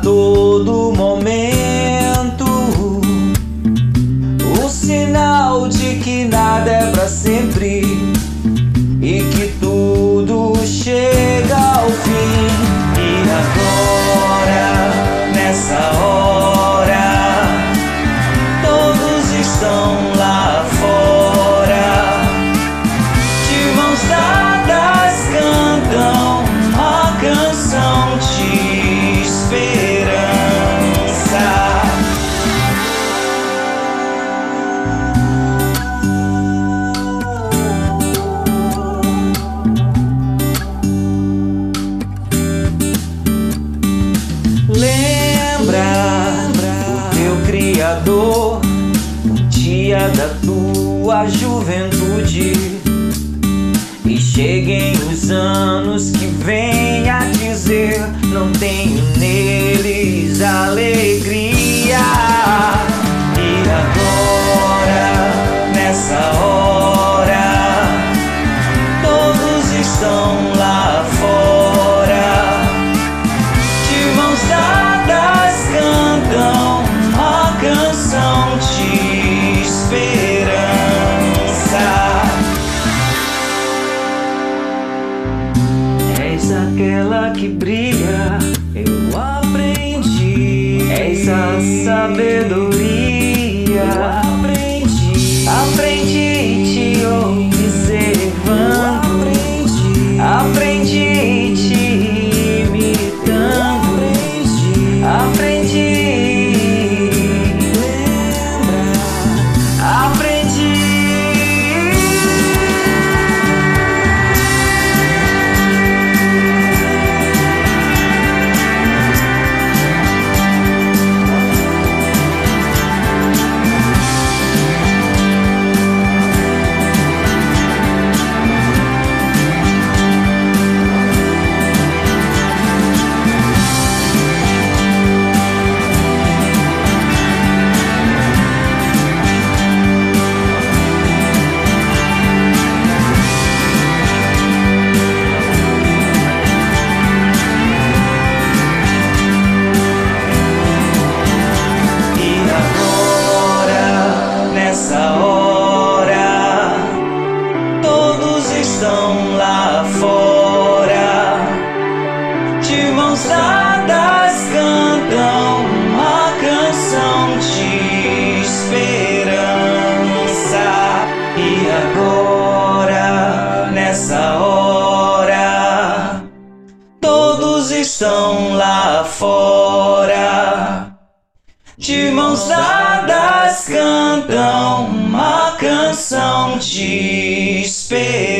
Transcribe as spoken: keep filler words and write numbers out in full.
todo momento, o sinal de que nada é pra sempre e que tudo chega ao fim. E agora, nessa hora, todos estão lá fora, de mãos dadas cantam a canção de esperança. Lembra do teu Criador, o dia da tua juventude, e cheguem os anos que vem a dizer: não tenho neles alegria. E agora, nessa hora, todos estão lá fora, de mãos dadas cantam a canção de esperança. És aquela que brilha, eu aprendi. És a sabedoria, eu aprendi. Aprendi te observando, aprendi. Aprendi te imitando, aprendi. Aprendi. Lembra, aprendi. Estão lá fora, de mãos dadas cantam a canção de esperança. E agora, nessa hora, todos estão lá fora, de mãos dadas cantam a canção de esperança.